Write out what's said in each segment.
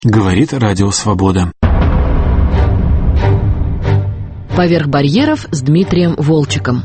Говорит Радио Свобода. «Поверх барьеров» с Дмитрием Волчеком.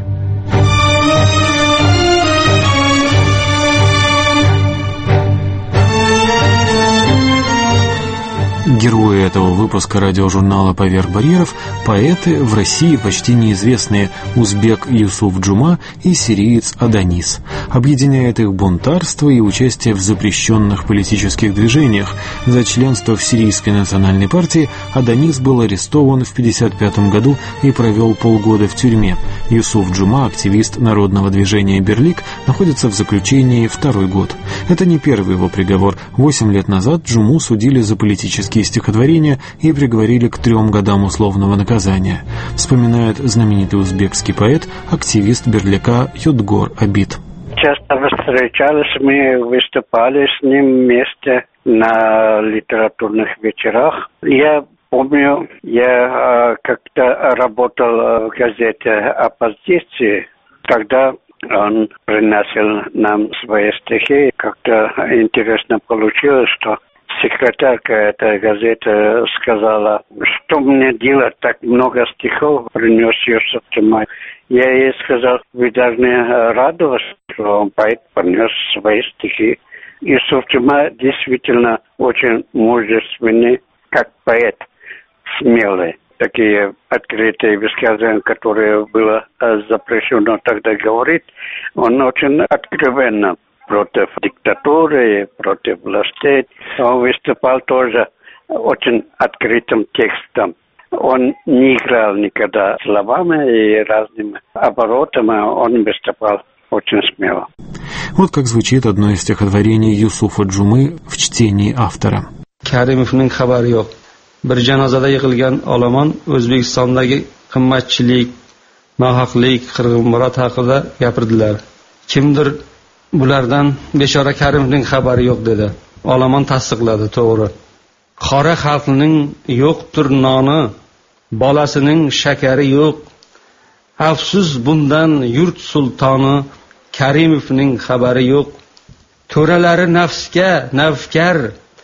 Герои этого выпуска радиожурнала «Поверх барьеров» — поэты, в России почти неизвестные узбек Юсуф Джума и сириец Адонис. Объединяет их бунтарство и участие в запрещенных политических движениях. За членство в Сирийской национальной партии Адонис был арестован в 1955 году и провел полгода в тюрьме. Юсуф Джума, активист народного движения «Берлик», находится в заключении второй год. Это не первый его приговор. 8 лет назад Джуму судили за политические стихотворения и приговорили к 3 годам условного наказания. Вспоминает знаменитый узбекский поэт, активист Берлика Юдгор Абид. Часто встречались мы, выступали с ним вместе на литературных вечерах. Я помню, я как-то работал в газете «Оппозиции», когда он приносил нам свои стихи. Как-то интересно получилось, что секретарка этой газеты сказала, что мне делать, так много стихов принес Юсуф Джума. Я ей сказал, вы должны радоваться, что он поэт принес свои стихи. Юсуф Джума действительно очень мужественный, как поэт, смелый. Такие открытые высказывания, которые было запрещено тогда говорить, он очень откровенно против диктатуры, против властей. Он выступал тоже очень открытым текстом. Он не играл никогда словами и разными оборотами, он выступал очень смело. Вот как звучит одно из стихотворений Юсуфа Джумы в чтении автора. Karimovning xabari yo'q. Bir janozada yig'ilgan olomon O'zbekistondagi qimmatchilik, nohaqlik, qirg'inbarot haqida gapirdilar. Kimdir bulardan bechora Karimovning xabari yo'q dedi. Olomon tasdiqladi, to'g'ri. Qora xalqning yo'qdir noni, bolasining shakari yo'q. Afsus bundan yurt sultoni Karimovning xabari yo'q. To'ralari nafsga navkar,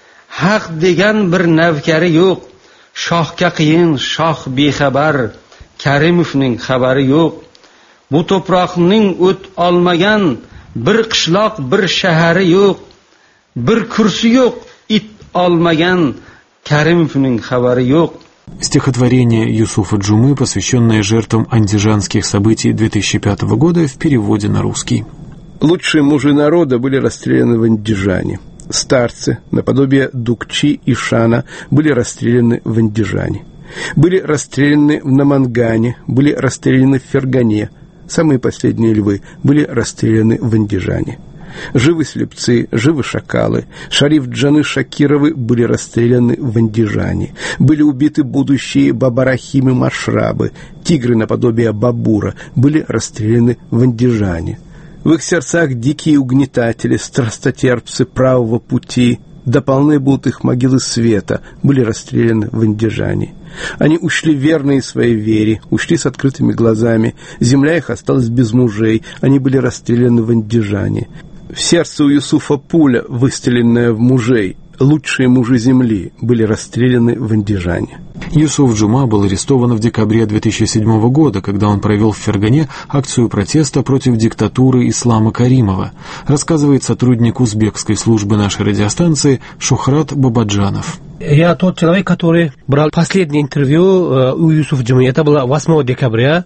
haq degan bir navkari yo'q. Shohga qiyin, shoh bexabar, Karimovning xabari yo'q. Bu to'proqning o't olmagan bir qishloq, bir shahari yo'q. Bir kursi yo'q, it olmagan, Karimovning xabari yo'q. Стихотворение Юсуфа Джумы, посвященное жертвам андижанских событий 2005 года, в переводе на русский. Лучшие мужи народа были расстреляны в Андижане. Старцы, наподобие Дукчи и Шана, были расстреляны в Андижане. Были расстреляны в Намангане, были расстреляны в Фергане. Самые последние львы были расстреляны в Андижане. Живы слепцы, живы шакалы. Шариф Джаны Шакировы были расстреляны в Андижане. Были убиты будущие Бабарахимы Машрабы. Тигры наподобие Бабура были расстреляны в Андижане. В их сердцах дикие угнетатели, страстотерпцы правого пути, да полны будут их могилы света, были расстреляны в Андижане. Они ушли верные своей вере, ушли с открытыми глазами. Земля их осталась без мужей, они были расстреляны в Андижане. В сердце у Юсуфа пуля, выстреленная в мужей. Лучшие мужи земли были расстреляны в Андижане. Юсуф Джума был арестован в декабре 2007 года, когда он провел в Фергане акцию протеста против диктатуры Ислама Каримова, рассказывает сотрудник узбекской службы нашей радиостанции Шухрат Бабаджанов. Я тот человек, который брал последнее интервью у Юсуфа Джумы. Это было 8 декабря.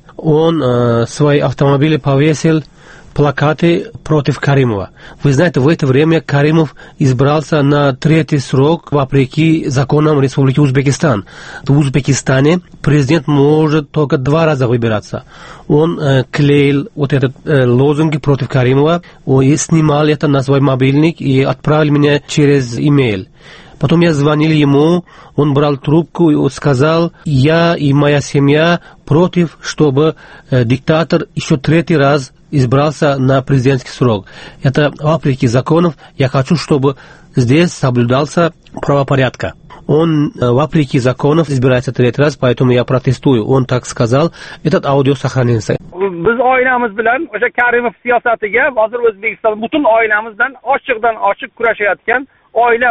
Он свои автомобили повесил плакаты против Каримова. Вы знаете, в это время Каримов избрался на 3-й срок вопреки законам Республики Узбекистан. В Узбекистане президент может только 2 раза выбираться. Он клеил вот этот лозунги против Каримова и снимал это на свой мобильник и отправил меня через имейл. Потом я звонил ему, он брал трубку и сказал, я и моя семья против, чтобы диктатор еще 3-й раз избрался на президентский срок. Это вопреки законов. Я хочу, чтобы здесь соблюдался правопорядка. Он вопреки законов избирается 3-й раз, поэтому я протестую. Он так сказал. Этот аудио сохранился. Biz oilamiz bilan o'sha Karimov siyosatiga hozir O'zbekiston butun oilamiz bilan ochiqdan ochiq kurashayotgan oila bu.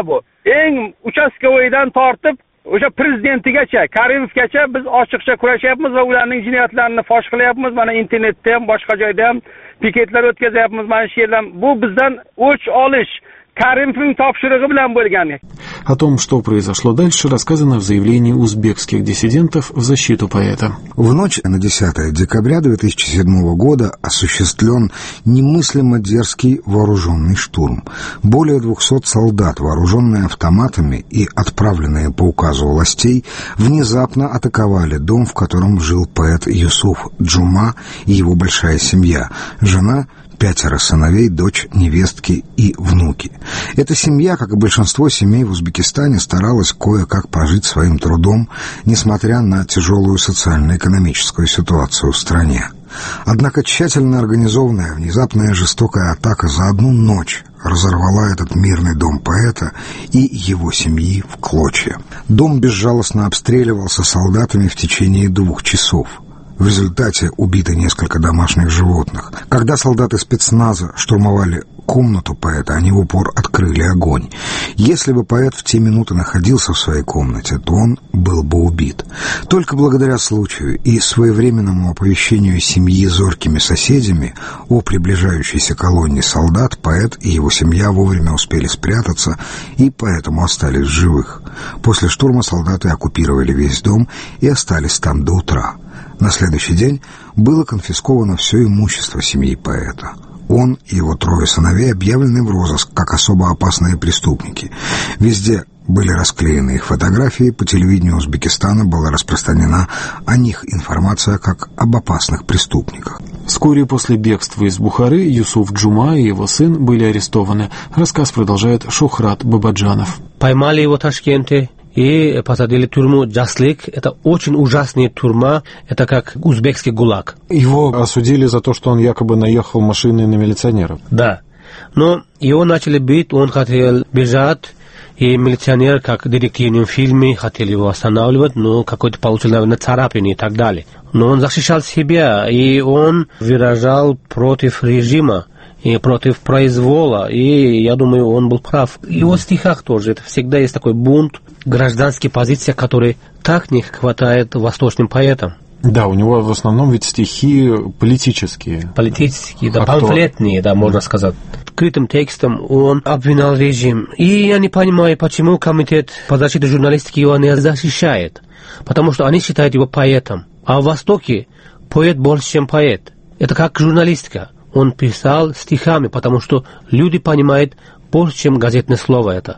eng uchastkovoydan tortib o'sha prezidentigacha, Karimovgacha biz ochiqcha kurashyapmiz va ularning jinoyatlarini fosh qilyapmiz. Mana internetda ham, boshqa joyda ham piketlar o'tkazyapmiz. Mana shu yerdan bu bizdan o'ch olish Каримовning topshirig'i bilan bo'lgan. О том, что произошло дальше, рассказано в заявлении узбекских диссидентов в защиту поэта. В ночь на 10 декабря 2007 года осуществлен немыслимо дерзкий вооруженный штурм. Более 200 солдат, вооруженные автоматами и отправленные по указу властей, внезапно атаковали дом, в котором жил поэт Юсуф Джума и его большая семья, жена, 5 сыновей, дочь, невестки и внуки. Эта семья, как и большинство семей в Узбекистане, старалась кое-как прожить своим трудом, несмотря на тяжелую социально-экономическую ситуацию в стране. Однако тщательно организованная внезапная жестокая атака за одну ночь разорвала этот мирный дом поэта и его семьи в клочья. Дом безжалостно обстреливался солдатами в течение 2 часов. В результате убиты несколько домашних животных. Когда солдаты спецназа штурмовали комнату поэта, они в упор открыли огонь. Если бы поэт в те минуты находился в своей комнате, то он был бы убит. Только благодаря случаю и своевременному оповещению семьи зоркими соседями о приближающейся колонне солдат, поэт и его семья вовремя успели спрятаться и поэтому остались в живых. После штурма солдаты оккупировали весь дом и остались там до утра. На следующий день было конфисковано все имущество семьи поэта. Он и его 3 сыновей объявлены в розыск как особо опасные преступники. Везде были расклеены их фотографии, по телевидению Узбекистана была распространена о них информация как об опасных преступниках. Вскоре после бегства из Бухары Юсуф Джума и его сын были арестованы. Рассказ продолжает Шухрат Бабаджанов. Поймали его в Ташкенте и посадили в тюрьму Джаслик. Это очень ужасная тюрьма, это как узбекский ГУЛАГ. Его осудили за то, что он якобы наехал машиной на милиционеров. Да, но его начали бить, он хотел бежать, и милиционер, как в детективном фильме, хотел его останавливать, но какой-то получил, наверное, царапины и так далее. Но он защищал себя, и он выражал против режима, и против произвола, и я думаю, он был прав. В его стихах тоже, это всегда есть такой бунт, гражданские позиции, которые так не хватает восточным поэтам. Да, у него в основном ведь стихи политические. Политические, да, памфлетные, да, можно сказать. Открытым текстом он обвинял режим. И я не понимаю, почему комитет по защите журналистики его не защищает. Потому что они считают его поэтом. А в Востоке поэт больше, чем поэт. Это как журналистика. Он писал стихами, потому что люди понимают больше, чем газетное слово это.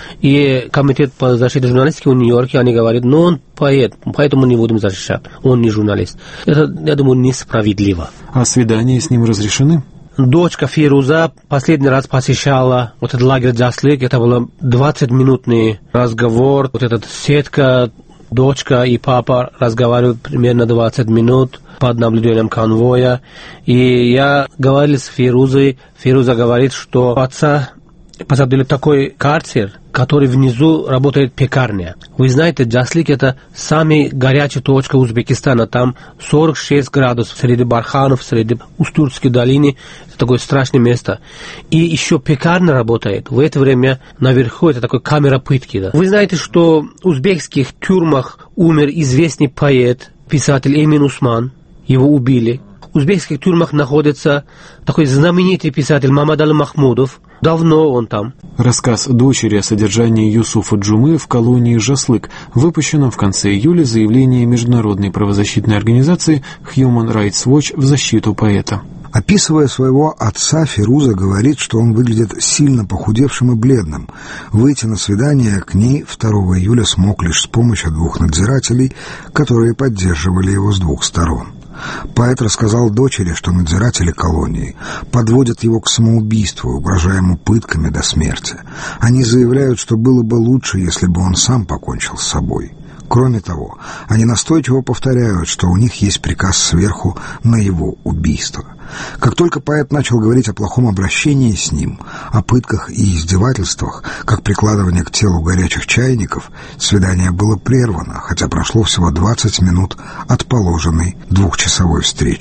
И комитет по защите журналистики в Нью-Йорке, они говорят, ну он поэт, поэтому не будем защищать, он не журналист. Это, я думаю, несправедливо. А свидания с ним разрешены? Дочка Фируза последний раз посещала вот этот лагерь Джаслик, это был 20-минутный разговор, вот эта сетка, дочка и папа разговаривают примерно 20 минут под наблюдением конвоя. И я говорил с Фирузой, Фируза говорит, что отца посадили в такой карцер, который внизу работает пекарня. Вы знаете, Джаслик это самая горячая точка Узбекистана. Там 46 градусов среди барханов, среди Устюртской долины. Это такое страшное место. И еще пекарня работает. В это время наверху это такая камера пытки. Да. Вы знаете, что в узбекских тюрьмах умер известный поэт, писатель Эмин Усман. Его убили. В узбекских тюрьмах находится такой знаменитый писатель Мамадали Махмудов. Давно он там. Рассказ дочери о содержании Юсуфа Джумы в колонии Жаслык, выпущенном в конце июля заявление международной правозащитной организации Human Rights Watch в защиту поэта. Описывая своего отца, Фируза говорит, что он выглядит сильно похудевшим и бледным. Выйти на свидание к ней 2 июля смог лишь с помощью 2 надзирателей, которые поддерживали его с 2 сторон. Поэт рассказал дочери, что надзиратели колонии подводят его к самоубийству, угрожая ему пытками до смерти. Они заявляют, что было бы лучше, если бы он сам покончил с собой. Кроме того, они настойчиво повторяют, что у них есть приказ сверху на его убийство. Как только поэт начал говорить о плохом обращении с ним, о пытках и издевательствах, как прикладывание к телу горячих чайников, свидание было прервано, хотя прошло всего 20 минут от положенной 2-часовой встречи.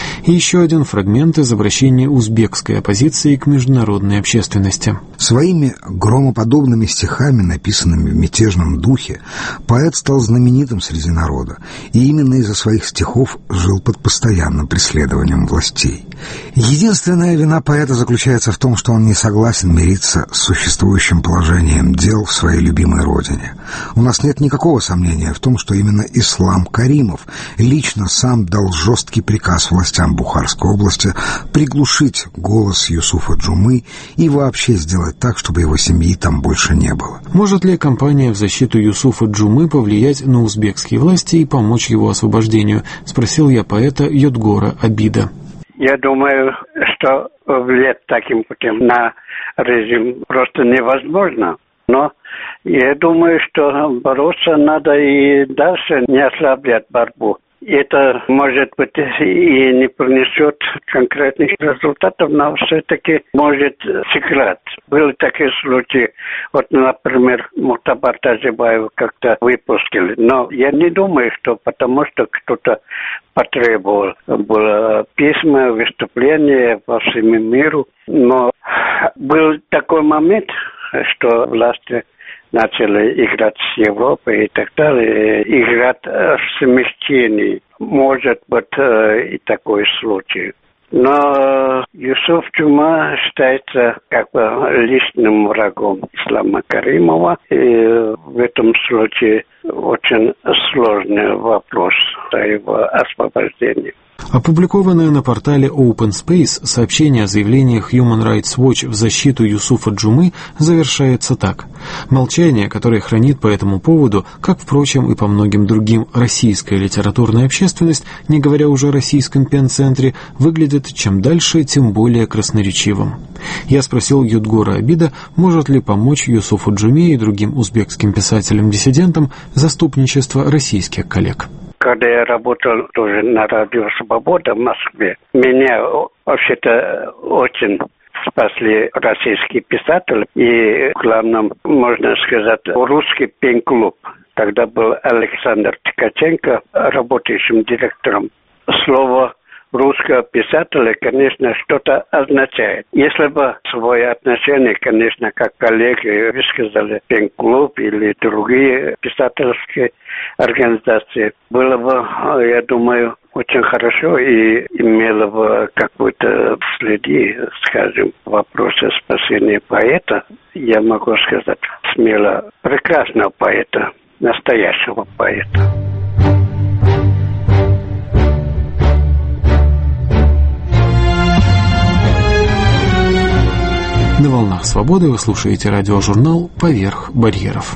И еще один фрагмент из обращения узбекской оппозиции к международной общественности. Своими громоподобными стихами, написанными в мятежном духе, поэт стал знаменитым среди народа, и именно из-за своих стихов жил под постоянным преследованием властей. Единственная вина поэта заключается в том, что он не согласен мириться с существующим положением дел в своей любимой родине. У нас нет никакого сомнения в том, что именно Ислам Каримов лично сам дал жесткий приказ властям Бухарской области приглушить голос Юсуфа Джумы и вообще сделать так, чтобы его семьи там больше не было. Может ли кампания в защиту Юсуфа Джумы повлиять на узбекские власти и помочь его освобождению? Спросил я поэта Йодгора Абида. Я думаю, что влиять таким путем на режим просто невозможно. Но я думаю, что бороться надо и дальше не ослаблять борьбу. Это, может быть, и не принесет конкретных результатов, но все-таки может сыграть. Были такие случаи, вот, например, Мухтабар Тазибаева как-то выпустили. Но я не думаю, что потому что кто-то потребовал. Было письма, выступления по всему миру. Но был такой момент, что власти начали играть с Европой и так далее, играть в смещении. Может быть и такой случай. Но Юсуф Джума считается как бы личным врагом Ислама Каримова. И в этом случае очень сложный вопрос о его освобождении. Опубликованное на портале Open Space сообщение о заявлениях Human Rights Watch в защиту Юсуфа Джумы завершается так. Молчание, которое хранит по этому поводу, как, впрочем, и по многим другим, российская литературная общественность, не говоря уже о российском пен-центре, выглядит чем дальше, тем более красноречивым. Я спросил Йодгора Абида, может ли помочь Юсуфу Джуме и другим узбекским писателям-диссидентам заступничество российских коллег. Когда я работал тоже на радио «Свобода» в Москве, меня вообще-то очень спасли российские писатели. И, главным, можно сказать, русский пен-клуб. Тогда был Александр Ткаченко, работающим директором. Слово русского писателя, конечно, что-то означает. Если бы свое отношение, конечно, как коллеги высказали пен-клуб или другие писательские организации, было бы, я думаю, очень хорошо и имело бы какой-то следи, скажем, в вопросе спасения поэта. Я могу сказать смело, прекрасного поэта, настоящего поэта. На волнах свободы вы слушаете радиожурнал «Поверх барьеров».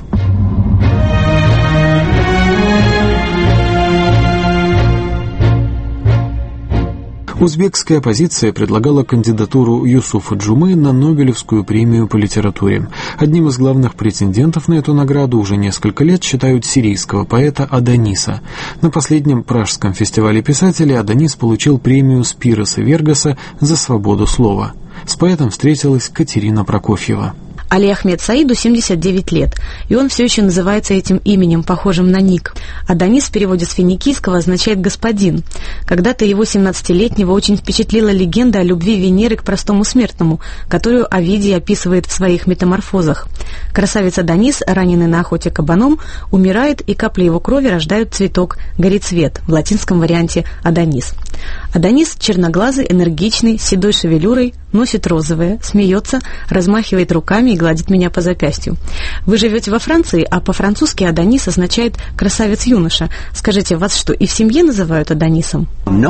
Узбекская оппозиция предлагала кандидатуру Юсуфа Джумы на Нобелевскую премию по литературе. Одним из главных претендентов на эту награду уже несколько лет считают сирийского поэта Аданиса. На последнем Пражском фестивале писателей Аданис получил премию Спироса Вергаса за свободу слова. С поэтом встретилась Катерина Прокофьева. Али Ахмед Саиду 79 лет, и он все еще называется этим именем, похожим на ник. Аданис в переводе с финикийского означает «господин». Когда-то его 17-летнего очень впечатлила легенда о любви Венеры к простому смертному, которую Овидий описывает в своих метаморфозах. Красавец Аданис, раненый на охоте кабаном, умирает, и капли его крови рождают цветок горецвет, в латинском варианте Адонис. Адонис черноглазый, энергичный, с седой шевелюрой, носит розовое, смеется, размахивает руками и гладит меня по запястью. Вы живете во Франции, а по-французски Адонис означает «красавец-юноша». Скажите, вас что, и в семье называют Адонисом?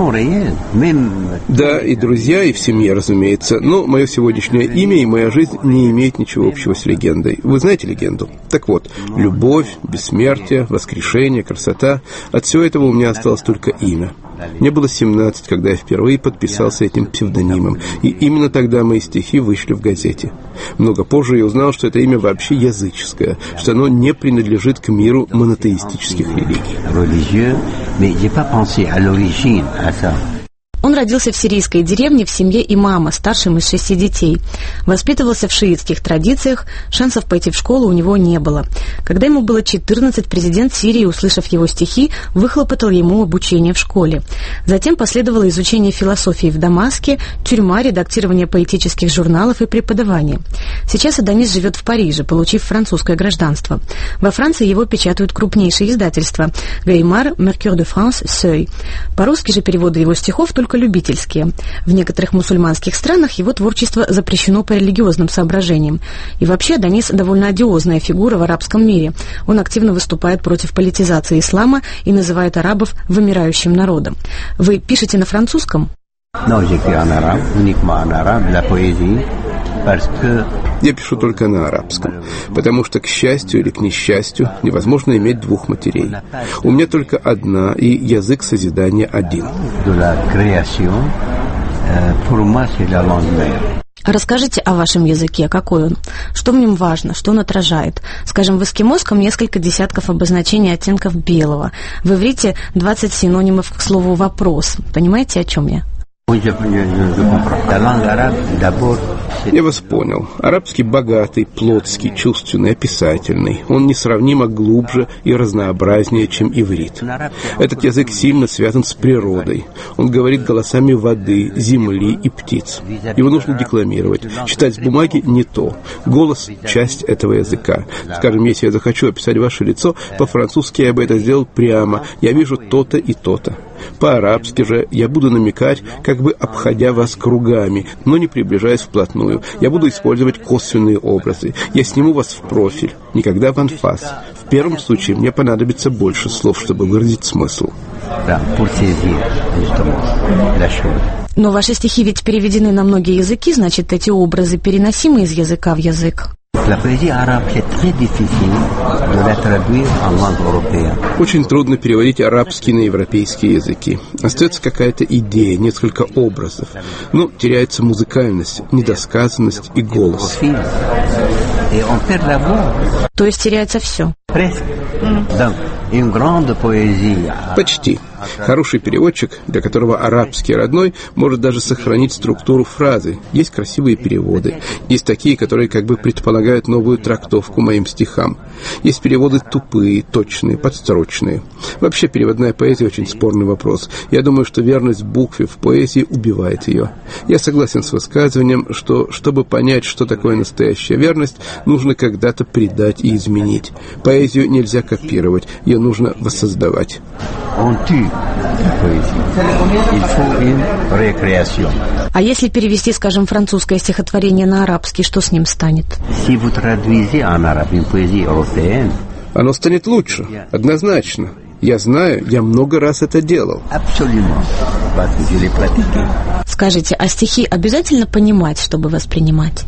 Да, и друзья, и в семье, разумеется. Но мое сегодняшнее имя и моя жизнь не имеют ничего общего с легендой. Вы знаете легенду? Так вот, любовь, бессмертие, воскрешение, красота. От всего этого у меня осталось только имя. Мне было 17, когда я впервые подписался этим псевдонимом, и именно тогда мои стихи вышли в газете. Много позже я узнал, что это имя вообще языческое, что оно не принадлежит к миру монотеистических религий. Он родился в сирийской деревне в семье имама, старшим из 6 детей. Воспитывался в шиитских традициях, шансов пойти в школу у него не было. Когда ему было 14, президент Сирии, услышав его стихи, выхлопотал ему обучение в школе. Затем последовало изучение философии в Дамаске, тюрьма, редактирование поэтических журналов и преподавание. Сейчас Адонис живет в Париже, получив французское гражданство. Во Франции его печатают крупнейшие издательства – Гаймар, Mercure de France, Seuil. По-русски же переводы его стихов только любительские. В некоторых мусульманских странах его творчество запрещено по религиозным соображениям. И вообще Адонис довольно одиозная фигура в арабском мире. Он активно выступает против политизации ислама и называет арабов вымирающим народом. Вы пишете на французском? Я пишу только на арабском, потому что, к счастью или к несчастью, невозможно иметь двух матерей. У меня только одна, и язык созидания один. Расскажите о вашем языке, какой он, что в нем важно, что он отражает. Скажем, в эскимосском несколько десятков обозначений оттенков белого. В иврите 20 синонимов к слову «вопрос». Понимаете, о чем я? Я вас понял. Арабский богатый, плотский, чувственный, описательный. Он несравнимо глубже и разнообразнее, чем иврит. Этот язык сильно связан с природой. Он говорит голосами воды, земли и птиц. Его нужно декламировать. Читать с бумаги не то. Голос – часть этого языка. Скажем, если я захочу описать ваше лицо, по-французски я бы это сделал прямо. Я вижу то-то и то-то. По-арабски же я буду намекать, как бы обходя вас кругами, но не приближаясь вплотную. Я буду использовать косвенные образы. Я сниму вас в профиль, никогда в анфас. В первом случае мне понадобится больше слов, чтобы выразить смысл. Но ваши стихи ведь переведены на многие языки, значит, эти образы переносимы из языка в язык. Очень трудно переводить арабский на европейские языки. Остается какая-то идея, несколько образов. Но теряется музыкальность, недосказанность и голос. То есть теряется все. Почти. Хороший переводчик, для которого арабский родной, может даже сохранить структуру фразы. Есть красивые переводы. Есть такие, которые как бы предполагают новую трактовку моим стихам. Есть переводы тупые, точные, подстрочные. Вообще переводная поэзия очень спорный вопрос. Я думаю, что верность букве в поэзии убивает ее. Я согласен с высказыванием, что, чтобы понять, что такое настоящая верность, нужно когда-то предать и изменить. Поэзию нельзя копировать, ее нужно воссоздавать. А если перевести, скажем, французское стихотворение на арабский, что с ним станет? Оно станет лучше, однозначно. Я знаю, я много раз это делал. Скажите, а стихи обязательно понимать, чтобы воспринимать?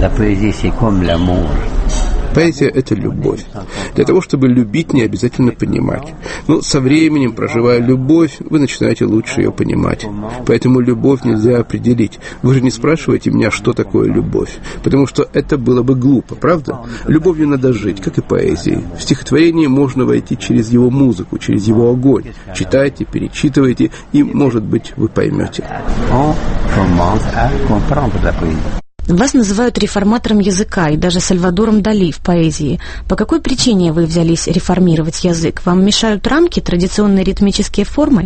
Поэзия – это любовь. Для того, чтобы любить, не обязательно понимать. Но со временем, проживая любовь, вы начинаете лучше ее понимать. Поэтому любовь нельзя определить. Вы же не спрашиваете меня, что такое любовь. Потому что это было бы глупо, правда? Любовью надо жить, как и поэзией. В стихотворении можно войти через его музыку, через его огонь. Читайте, перечитывайте, и, может быть, вы поймете. Вас называют реформатором языка и даже Сальвадором Дали в поэзии. По какой причине вы взялись реформировать язык? Вам мешают рамки, традиционные ритмические формы?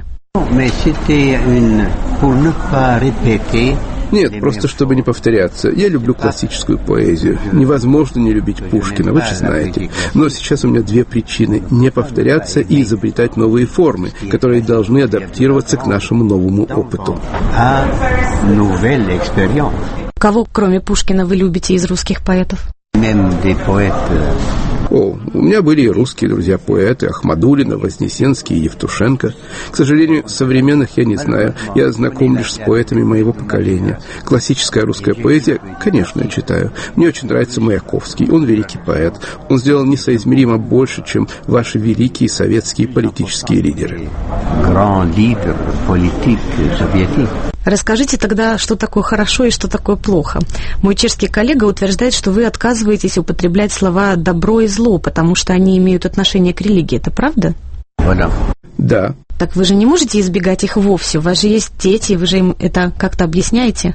Нет, просто чтобы не повторяться. Я люблю классическую поэзию. Невозможно не любить Пушкина, вы же знаете. Но сейчас у меня две причины: не повторяться и изобретать новые формы, которые должны адаптироваться к нашему новому опыту. Кого, кроме Пушкина, вы любите из русских поэтов? О, у меня были и русские друзья-поэты: Ахмадуллина, Вознесенский, Евтушенко. К сожалению, современных я не знаю. Я знаком лишь с поэтами моего поколения. Классическая русская поэзия, конечно, я читаю. Мне очень нравится Маяковский. Он великий поэт. Он сделал несоизмеримо больше, чем ваши великие советские политические лидеры. Расскажите тогда, что такое хорошо и что такое плохо. Мой чешский коллега утверждает, что вы отказываетесь употреблять слова «добро» и «зло», потому что они имеют отношение к религии. Это правда? Да. Так вы же не можете избегать их вовсе. У вас же есть дети, вы же им это как-то объясняете?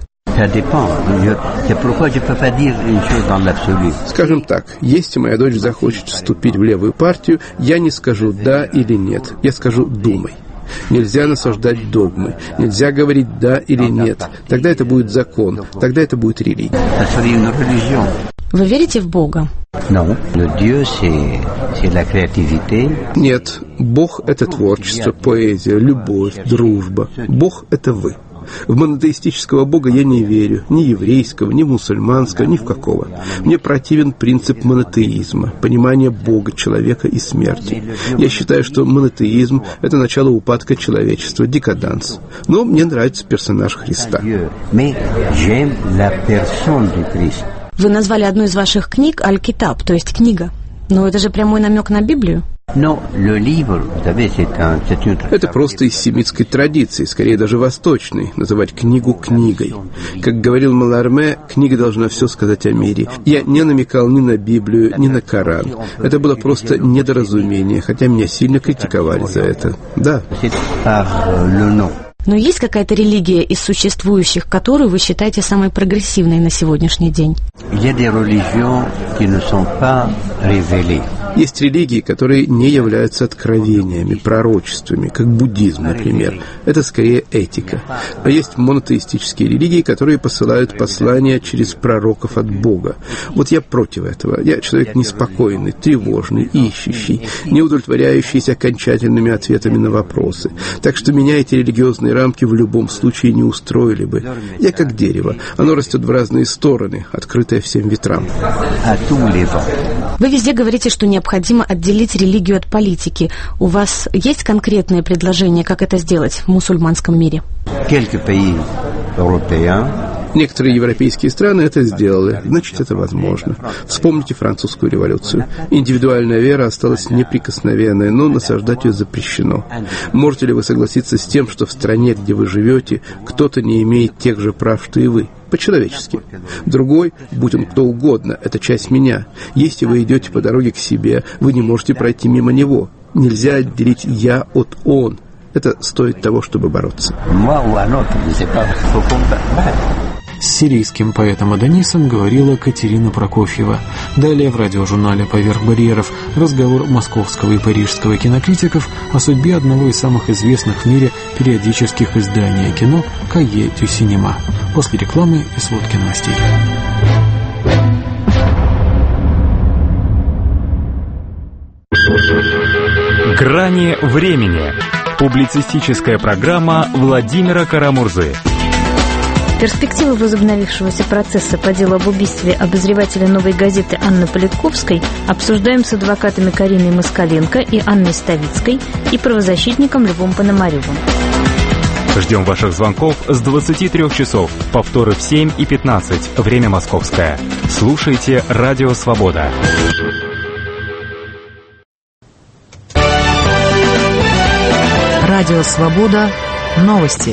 Скажем так, если моя дочь захочет вступить в левую партию, я не скажу «да» или «нет», я скажу «думай». Нельзя насаждать догмы, нельзя говорить «да» или «нет». Тогда это будет закон, тогда это будет религия. Вы верите в Бога? Нет, Бог — это творчество, поэзия, любовь, дружба. Бог — это вы. В монотеистического Бога я не верю, ни еврейского, ни мусульманского, ни в какого. Мне противен принцип монотеизма, понимание Бога, человека и смерти. Я считаю, что монотеизм — это начало упадка человечества, декаданс. Но мне нравится персонаж Христа. Вы назвали одну из ваших книг «Аль-Китаб», то есть книга. Но это же прямой намек на Библию. Это просто из семитской традиции, скорее даже восточной, называть книгу книгой. Как говорил Маларме, книга должна все сказать о мире. Я не намекал ни на Библию, ни на Коран. Это было просто недоразумение, хотя меня сильно критиковали за это. Да. Но есть какая-то религия из существующих, которую вы считаете самой прогрессивной на сегодняшний день? Есть религии, которые не являются откровениями, пророчествами, как буддизм, например. Это скорее этика. А есть монотеистические религии, которые посылают послания через пророков от Бога. Вот я против этого. Я человек неспокойный, тревожный, ищущий, не удовлетворяющийся окончательными ответами на вопросы. Так что меня эти религиозные рамки в любом случае не устроили бы. Я как дерево. Оно растет в разные стороны, открытое всем ветрам. Вы везде говорите, что необходимо отделить религию от политики. У вас есть конкретные предложения, как это сделать в мусульманском мире? Некоторые европейские страны это сделали, значит, это возможно. Вспомните французскую революцию. Индивидуальная вера осталась неприкосновенной, но насаждать ее запрещено. Можете ли вы согласиться с тем, что в стране, где вы живете, кто-то не имеет тех же прав, что и вы? По-человечески. Другой, будь он кто угодно, это часть меня. Если вы идете по дороге к себе, вы не можете пройти мимо него. Нельзя отделить «я» от «он». Это стоит того, чтобы бороться. С сирийским поэтом Адонисом говорила Катерина Прокофьева. Далее в радиожурнале «Поверх барьеров» разговор московского и парижского кинокритиков о судьбе одного из самых известных в мире периодических изданий кино «Кайе дю Синема». После рекламы и сводки новостей. «Грани времени». Публицистическая программа Владимира Карамурзы. Перспективы возобновившегося процесса по делу об убийстве обозревателя «Новой газеты» Анны Политковской обсуждаем с адвокатами Кариной Москаленко и Анной Ставицкой и правозащитником Львом Пономаревым. Ждем ваших звонков с 23 часов. Повторы в 7 и 15. Время московское. Слушайте «Радио Свобода». Радио Свобода. Новости.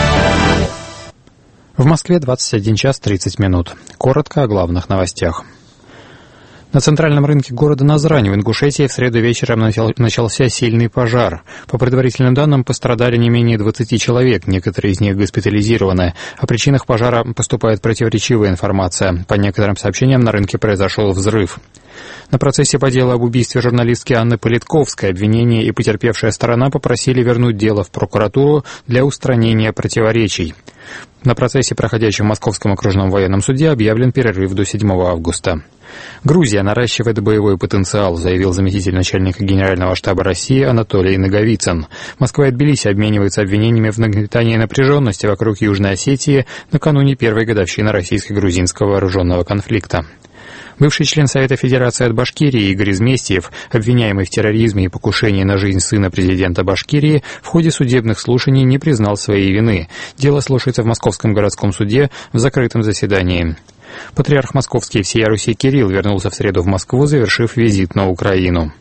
В Москве 21 час 30 минут. Коротко о главных новостях. На центральном рынке города Назрань в Ингушетии в среду вечером начался сильный пожар. По предварительным данным, пострадали не менее 20 человек, некоторые из них госпитализированы. О причинах пожара поступает противоречивая информация. По некоторым сообщениям, на рынке произошел взрыв. На процессе по делу об убийстве журналистки Анны Политковской обвинение и потерпевшая сторона попросили вернуть дело в прокуратуру для устранения противоречий. На процессе, проходящем в Московском окружном военном суде, объявлен перерыв до 7 августа. Грузия наращивает боевой потенциал, заявил заместитель начальника Генерального штаба России Анатолий Наговицын. Москва и Тбилиси обмениваются обвинениями в нагнетании напряженности вокруг Южной Осетии накануне первой годовщины российско-грузинского вооруженного конфликта. Бывший член Совета Федерации от Башкирии Игорь Изместьев, обвиняемый в терроризме и покушении на жизнь сына президента Башкирии, в ходе судебных слушаний не признал своей вины. Дело слушается в Московском городском суде в закрытом заседании. Патриарх Московский и всея Руси Кирилл вернулся в среду в Москву, завершив визит на Украину.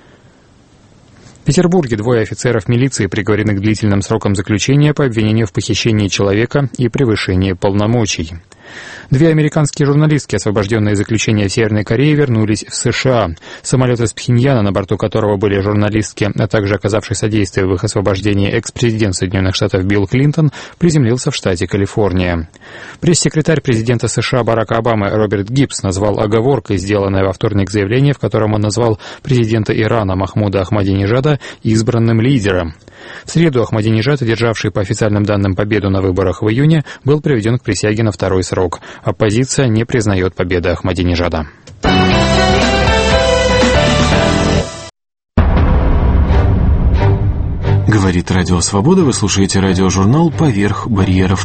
В Петербурге двое офицеров милиции приговорены к длительным срокам заключения по обвинению в похищении человека и превышении полномочий. Две американские журналистки, освобожденные из заключения в Северной Корее, вернулись в США. Самолет из Пхеньяна, на борту которого были журналистки, а также оказавший содействие в их освобождении экс-президент Соединенных Штатов Билл Клинтон, приземлился в штате Калифорния. Пресс-секретарь президента США Барака Обамы Роберт Гиббс назвал оговоркой сделанное во вторник заявление, в котором он назвал президента Ирана Махмуда Ахмадинежада избранным лидером. В среду Ахмадинежад, одержавший по официальным данным победу на выборах в июне, был приведен к присяге на второй срок. Оппозиция не признает победы Ахмадинежада. Говорит Радио Свобода, вы слушаете радиожурнал «Поверх барьеров».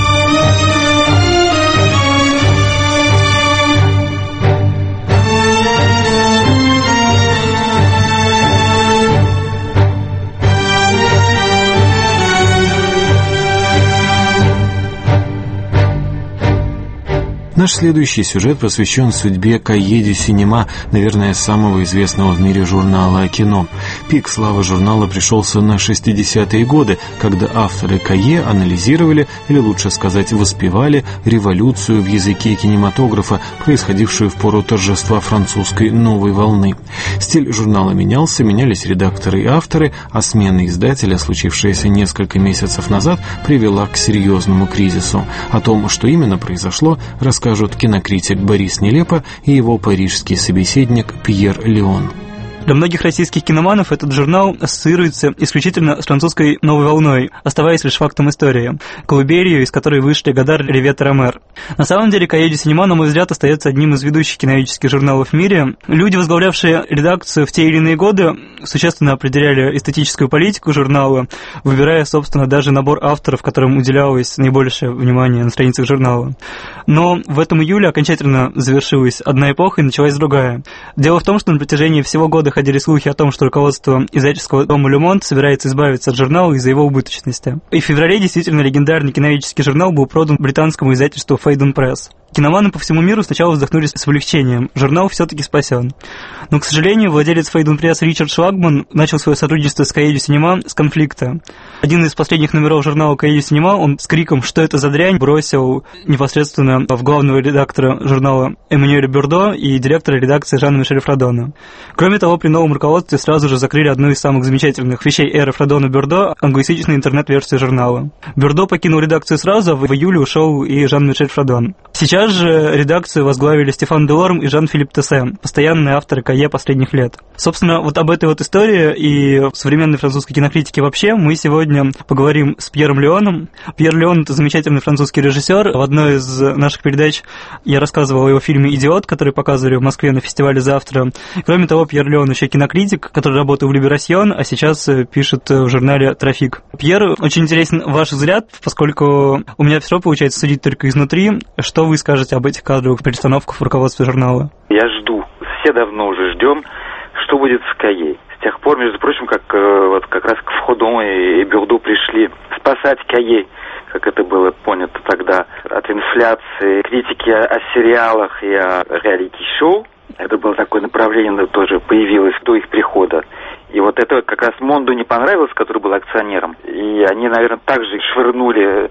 Наш следующий сюжет посвящен судьбе Каеди Синема, наверное, самого известного в мире журнала о кино. Пик славы журнала пришелся на 60-е годы, когда авторы Кае анализировали, или лучше сказать, воспевали революцию в языке кинематографа, происходившую в пору торжества французской новой волны. Стиль журнала менялся, менялись редакторы и авторы, а смена издателя, случившаяся несколько месяцев назад, привела к серьезному кризису. О том, что именно произошло, расскажут кинокритик Борис Нелепо и его парижский собеседник Пьер Леон. Для многих российских киноманов этот журнал ассоциируется исключительно с французской новой волной, оставаясь лишь фактом истории, колыбелью, из которой вышли Годар, Ревет и Ромер. На самом деле, Каеди Синема, на мой взгляд, остается одним из ведущих киновических журналов в мире. Люди, возглавлявшие редакцию в те или иные годы, существенно определяли эстетическую политику журнала, выбирая, собственно, даже набор авторов, которым уделялось наибольшее внимание на страницах журнала. Но в этом июле окончательно завершилась одна эпоха и началась другая. Дело в том, что на протяжении всего года ходили слухи о том, что руководство издательского дома «Le Monde» собирается избавиться от журнала из-за его убыточности. И в феврале действительно легендарный киновический журнал был продан британскому издательству Phaidon Press. Киноманы по всему миру сначала вздохнули с облегчением. Журнал все-таки спасен. Но, к сожалению, владелец Phaidon Press Ричард Шлагман начал свое сотрудничество с Каеди Синема с конфликта. Один из последних номеров журнала Каеди Синема, он с криком «Что это за дрянь?» бросил непосредственно в главного редактора журнала Эммануэля Бюрдо и директора редакции Жана-Мишеля Фродона. Кроме того, при новом руководстве сразу же закрыли одну из самых замечательных вещей эры Фродона-Бюрдо — англоязычную интернет-версию журнала. Бюрдо покинул редакцию сразу, а в июле ушел и Жан-Мишель Фродон. Сейчас же редакцию возглавили Стефан Делорм и Жан-Филипп Тессе, постоянные авторы Кае последних лет. Собственно, вот об этой вот истории и современной французской кинокритике вообще мы сегодня поговорим с Пьером Леоном. Пьер Леон — это замечательный французский режиссер. В одной из наших передач я рассказывал о его фильме «Идиот», который показывали в Москве на фестивале «Завтра». Кроме того, Пьер Леон еще кинокритик, который работал в «Либерасьон», а сейчас пишет в журнале «Трафик». Пьер, очень интересен ваш взгляд, поскольку у меня все получается судить только изнутри. Что вы скажете об этих кадровых перестановках в руководстве журнала? Я жду, все давно уже ждем, что будет с Кае. С тех пор, между прочим, как раз к Фродон и Бюрдо пришли спасать Кае, как это было понято тогда, от инфляции, критики о сериалах и о реалити-шоу. Это было такое направление, тоже появилось до их прихода. И вот это как раз Монду не понравилось, который был акционером. И они, наверное, также швырнули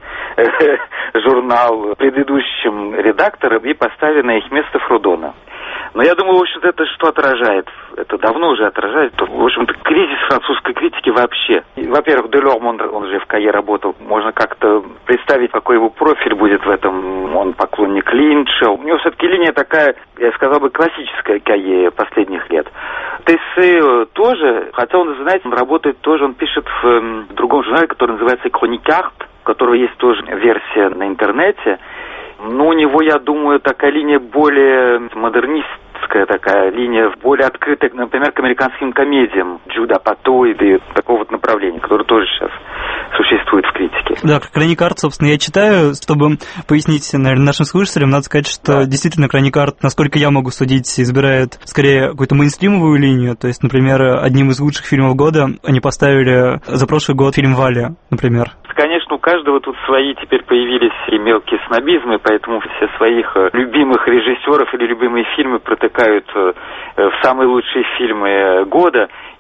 журнал предыдущим редакторам и поставили на их место Фродона. Но я думаю, в общем-то, это что отражает? Это давно уже отражает. В общем-то, кризис французской критики вообще. Во-первых, Делорм, он же в Кае работал. Можно как-то представить, какой его профиль будет в этом. Он поклонник Линча. У него все-таки линия такая, я сказал бы, классическая Кае последних лет. Тессе тоже, хотя он, знаете, он работает тоже, он пишет в другом журнале, который называется «Хроникарт», у которого есть тоже версия на интернете. Но у него, я думаю, такая линия более модернистская, такая линия более открытая, например, к американским комедиям Джуда Пато и такого вот направления, которое тоже сейчас существует в критике. Да, Хроникарт, собственно, я читаю, чтобы пояснить, наверное, нашим слушателям, надо сказать, что действительно Хроникарт, насколько я могу судить, избирает скорее какую-то мейнстримовую линию, то есть, например, одним из лучших фильмов года они поставили за прошлый год фильм «Валя», например. Конечно, у каждого тут свои теперь появились и мелкие снобизмы, поэтому все своих любимых режиссеров или любимые фильмы протыкают в самые лучшие фильмы года.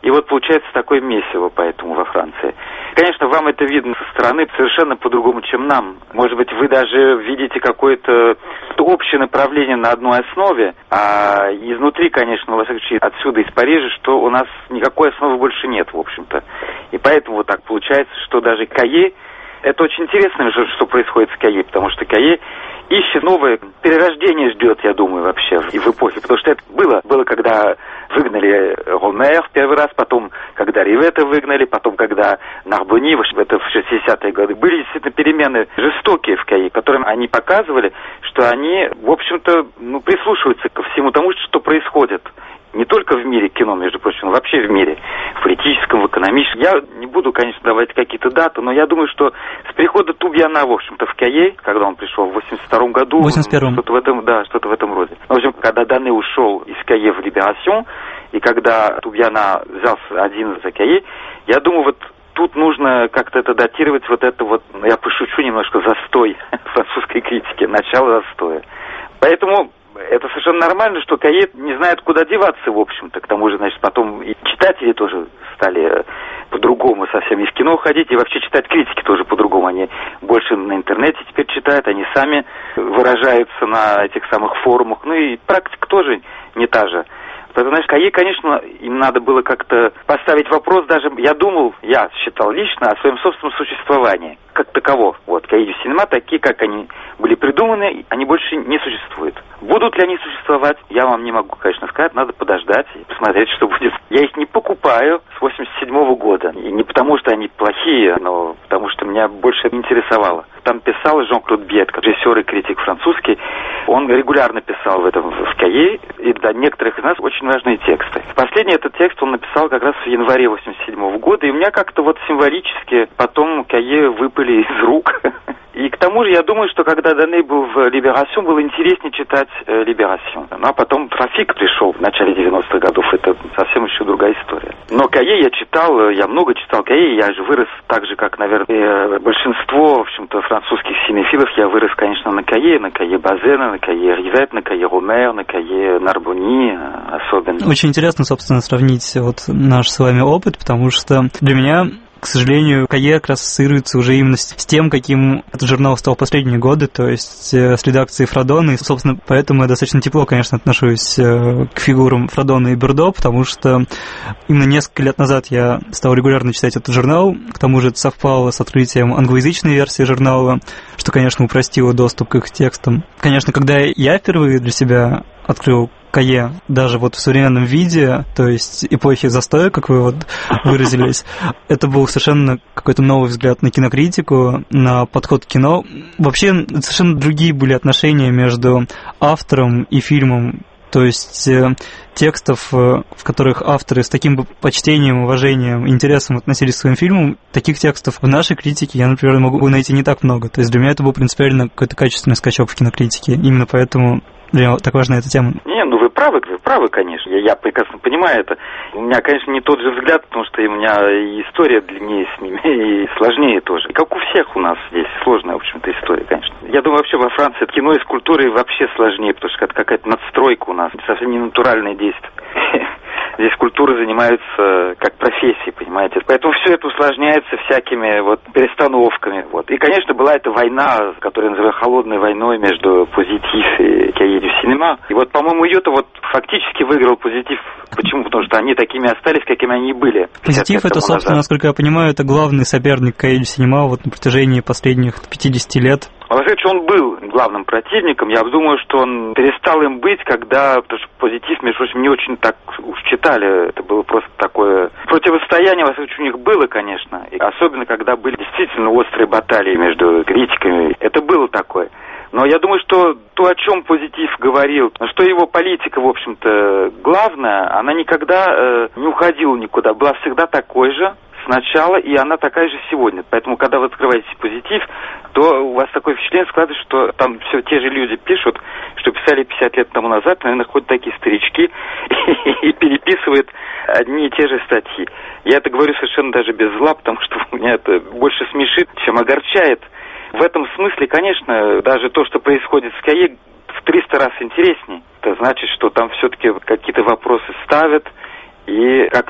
И вот получается такое месиво поэтому во Франции. Конечно, вам это видно со стороны совершенно по-другому, чем нам. Может быть, вы даже видите какое-то общее направление на одной основе, а изнутри, конечно, во всяком случае, отсюда, из Парижа, что у нас никакой основы больше нет, в общем-то. И поэтому вот так получается, что даже Кайе, это очень интересно, что происходит с Кайе, потому что Кайе ищет новое перерождение, ждет, я думаю, вообще и в эпохе. Потому что это было, когда выгнали Ромер в первый раз, потом, когда Ривета выгнали, потом, когда Нарбони, это в 60-е годы. Были действительно перемены жестокие в Кайе, которым они показывали, что они, в общем-то, прислушиваются ко всему тому, что происходит. Не только в мире кино, между прочим, но вообще в мире, в политическом, в экономическом. Я не буду, конечно, давать какие-то даты, но я думаю, что с прихода Тубьяна, в общем-то, в Кайе, когда он пришел в 82-м году, 81-м. Что-то в этом роде. В общем, когда Дане ушел из Кайе в Либерасьон, и когда Тубьяна взялся один за Кайе, я думаю, вот тут нужно как-то это датировать, я пошучу немножко, застой французской критики, начало застоя. Поэтому это совершенно нормально, что Кайе не знает, куда деваться, в общем-то. К тому же, значит, потом и читатели тоже стали по-другому совсем из кино ходить, и вообще читать критики тоже по-другому. Они больше на интернете теперь читают, они сами выражаются на этих самых форумах. И практика тоже не та же. Поэтому, значит, Кайе, конечно, им надо было как-то поставить вопрос, даже, я считал лично, о своем собственном существовании, как таково. Кайе дю синема, такие, как они были придуманы, они больше не существуют. Будут ли они существовать, я вам не могу, конечно, сказать, надо подождать и посмотреть, что будет. Я их не покупаю с 87-го года, и не потому, что они плохие, но потому, что меня больше интересовало. Там писал Жан-Клод Бьет, режиссер и критик французский, он регулярно писал в Кайе, и для некоторых из нас очень важные тексты. Последний этот текст он написал как раз в январе 87-го года, и у меня как-то символически потом Кайе выпали из рук. И к тому же я думаю, что когда Дане был в Либерасьон, было интереснее читать Либерасьон. А потом Трафик пришел в начале 90-х годов, это совсем еще другая история. Но Кайе я много читал Кайе, я же вырос так же, как, наверное, большинство, в общем-то, французских синефилов, я вырос, конечно, на Кайе Базена, на Кайе Ривет, на Кайе Ромер, на Кайе Нарбони особенно. Очень интересно, собственно, сравнить наш с вами опыт, потому что для меня, к сожалению, Кайе как раз ассоциируется уже именно с тем, каким этот журнал стал в последние годы, то есть с редакцией Фрадона, и, собственно, поэтому я достаточно тепло, конечно, отношусь к фигурам Фрадона и Бюрдо, потому что именно несколько лет назад я стал регулярно читать этот журнал, к тому же это совпало с открытием англоязычной версии журнала, что, конечно, упростило доступ к их текстам. Конечно, когда я впервые для себя открыл Кайе, даже в современном виде, то есть эпохи застоя, как вы выразились, это был совершенно какой-то новый взгляд на кинокритику, на подход к кино. Вообще, совершенно другие были отношения между автором и фильмом. То есть текстов, в которых авторы с таким почтением, уважением, интересом относились к своим фильмам, таких текстов в нашей критике я, например, могу найти не так много. То есть для меня это был принципиально какой-то качественный скачок в кинокритике. Именно поэтому для меня так важна эта тема. Вы правы, конечно. Я прекрасно понимаю это. У меня, конечно, не тот же взгляд, потому что у меня и история длиннее с ними, и сложнее тоже. Как у всех у нас здесь сложная, в общем-то, история, конечно. Я думаю, вообще во Франции кино и с культурой вообще сложнее, потому что это какая-то надстройка у нас, совсем не натуральное действие. Здесь культура занимается как профессией, понимаете. Поэтому все это усложняется всякими перестановками. И, конечно, была эта война, которую называют холодной войной между Позитив и Кайе дю синема. И по-моему, ее-то фактически выиграл Позитив. Почему? Потому что они такими остались, какими они и были. Позитив это, собственно, насколько я понимаю, это главный соперник Кайе дю синема на протяжении последних 50 лет. Вообще, он был главным противником. Я думаю, что он перестал им быть, потому что Позитив, между прочим, не очень так уж читали. Это было просто такое противостояние, во всяком случае, у них было, конечно. И особенно, когда были действительно острые баталии между критиками. Это было такое. Но я думаю, что то, о чем Позитив говорил, что его политика, в общем-то, главная, она никогда не уходила никуда. Была всегда такой же сначала, и она такая же сегодня. Поэтому, когда вы открываете Позитив, то у вас такое впечатление складывается, что там все те же люди пишут, что писали 50 лет тому назад, наверное, ходят такие старички и переписывают одни и те же статьи. Я это говорю совершенно даже без зла, потому что меня это больше смешит, чем огорчает. В этом смысле, конечно, даже то, что происходит с Кайе, в 300 раз интереснее. Это значит, что там все-таки какие-то вопросы ставят и как-то стараются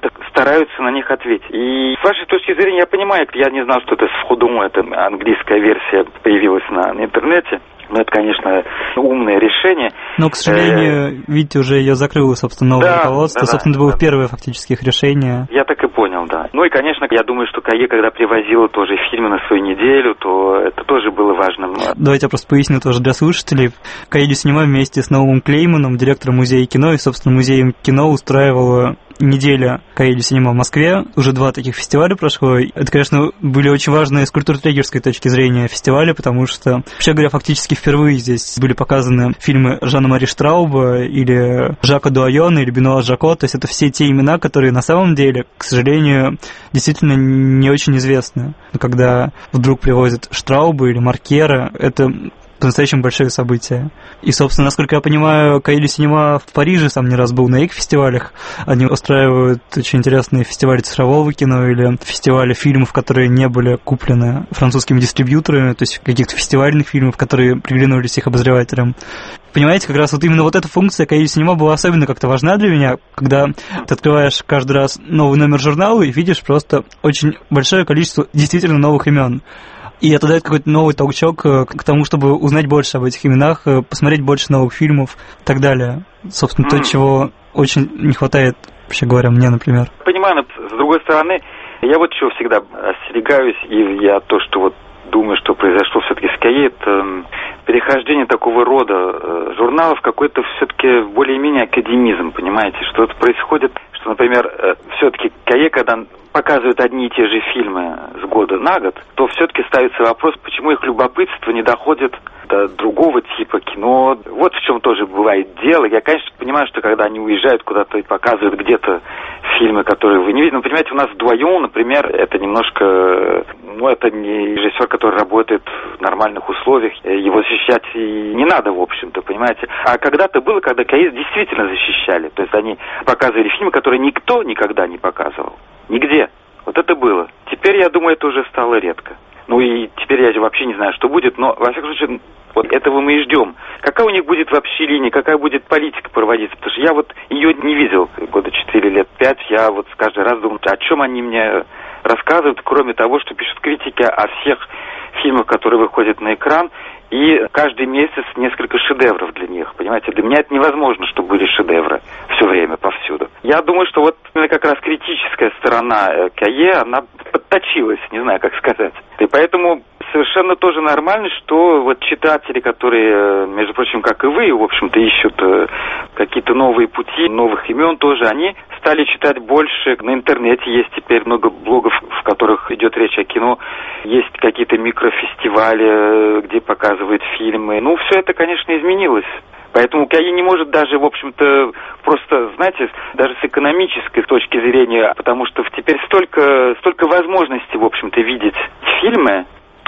стараются на них ответить. И с вашей точки зрения, я понимаю, я не знал, что это «Сходом», это английская версия появилась на интернете. Ну, это, конечно, умное решение. Но, к сожалению, видите, уже ее закрыло, собственно, новое руководство. Собственно, это было первое фактически их решение. Я так и понял, да. Ну и, конечно, я думаю, что КАЕ, когда привозила тоже фильмы на свою неделю, то это тоже было важным. Давайте я просто поясню тоже для слушателей. КАЕ Дюсинема вместе с Наумом Клейманом, директором музея кино, и, собственно, музеем кино устраивала неделя КАЕ Дюсинема в Москве. Уже 2 таких фестиваля прошло. Это, конечно, были очень важные с культурно-трегерской точки зрения фестивали, потому что, вообще говоря, фактически впервые здесь были показаны фильмы Жана-Мари Штрауба или Жака Дуайона или Бенуа Жако. То есть это все те имена, которые на самом деле, к сожалению, действительно не очень известны. Когда вдруг привозят Штрауба или Маркера, это по-настоящему большое событие. И, собственно, насколько я понимаю, КАЕ Дюсинема в Париже сам не раз был на их фестивалях. Они устраивают очень интересные фестивали цифрового кино или фестивали фильмов, которые не были куплены французскими дистрибьюторами, то есть каких-то фестивальных фильмов, которые приглянулись их обозревателям. Понимаете, как раз вот именно вот эта функция КАЕ Дюсинема была особенно как-то важна для меня, когда ты открываешь каждый раз новый номер журнала и видишь просто очень большое количество действительно новых имен. И это дает какой-то новый толчок к тому, чтобы узнать больше об этих именах, посмотреть больше новых фильмов и так далее. Собственно, то, чего очень не хватает, вообще говоря, мне, например. Понимаю, но с другой стороны, я вот чего всегда остерегаюсь, и я то, что вот думаю, что произошло все-таки с КАЕ, это перехождение такого рода журналов в какой-то все-таки более-менее академизм, понимаете, что это происходит, что, например, все-таки КАЕ, когда показывают одни и те же фильмы с года на год, то все-таки ставится вопрос, почему их любопытство не доходит до другого типа кино. Вот в чем тоже бывает дело. Я, конечно, понимаю, что когда они уезжают куда-то и показывают где-то фильмы, которые вы не видите. Ну, понимаете, у нас Дуайон, например, это немножко... Ну, это не режиссер, который работает в нормальных условиях. Его защищать и не надо, в общем-то, понимаете. А когда-то было, когда КАЕ действительно защищали. То есть они показывали фильмы, которые никто никогда не показывал. Нигде. Вот это было. Теперь, я думаю, это уже стало редко. Ну и теперь я вообще не знаю, что будет, но, во всяком случае, вот этого мы и ждем. Какая у них будет вообще линия, какая будет политика проводиться? Потому что я вот ее не видел года 4 лет 5. Я вот каждый раз думаю, о чем они мне рассказывают, кроме того, что пишут критики о всех фильмах, которые выходят на экран. И каждый месяц несколько шедевров для них, понимаете? Для меня это невозможно, чтобы были шедевры все время, повсюду. Я думаю, что вот именно как раз критическая сторона КАЕ, она подточилась, не знаю, как сказать. И поэтому совершенно тоже нормально, что вот читатели, которые, между прочим, как и вы, в общем-то, ищут какие-то новые пути, новых имен тоже, они стали читать больше. На интернете есть теперь много блогов, в которых идет речь о кино. Есть какие-то микрофестивали, где показывают фильмы. Ну, все это, конечно, изменилось. Поэтому КАЕ не может даже, в общем-то, просто, знаете, даже с экономической точки зрения, потому что теперь столько возможностей, в общем-то, видеть фильмы,